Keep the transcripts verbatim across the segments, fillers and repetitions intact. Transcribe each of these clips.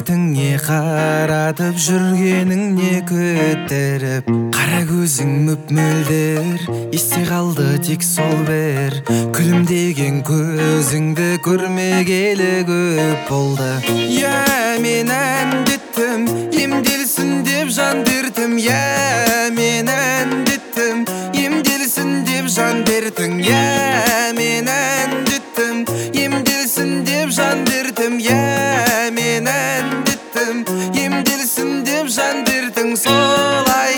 суретіңе қаратып жүргеніңне көтеріп, қара көзің мөп-мөлдір, есте қалды тек сол бір күлімдеген көзіңді көрмегелі көп болды. Я, мен әндеттім, емделсін деп жан бердім. Я, мен әндеттім, емделсін деп жан бердің. Я, мен әндеттім, емделсін деп жан бердім. Я, мен әндеттім, емделсін деп жан бердің. Солай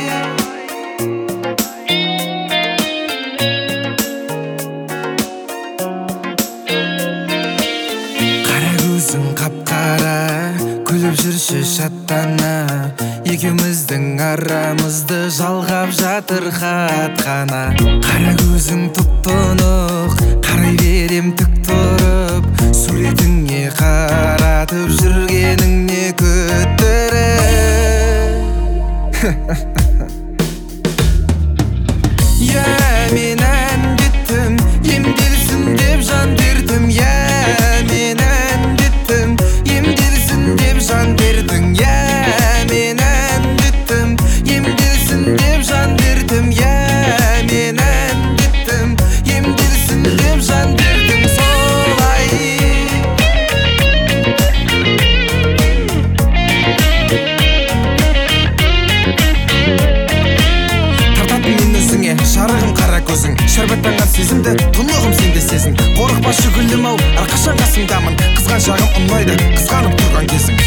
қара көзің қап-қара, күліп жүрші шаттана, екеуміздің арамызды жалғап жатыр хат қана. Қара көзің тұп-тұнық, қарай берем тік тұрып, суретіңе қаратып жүргеніңне көтеріп. Я, мен әндеттім, емделсін деп жан бердім. Я, мен әндеттім, емделсін деп жан бердің. Я, мен әндеттім, емделсін деп жан бердім. Я, мен әндеттім, емделсін деп жан бердім. Солай тартатын мен өзіңе, жарығым қара көзің, шәрбаттанған сезімді тұнығым сенде сезін. Қорықпашы гүлім ау, әрқашан қасыңдамын, қызған жағым ұнайды, қызғанып тұрған кезің.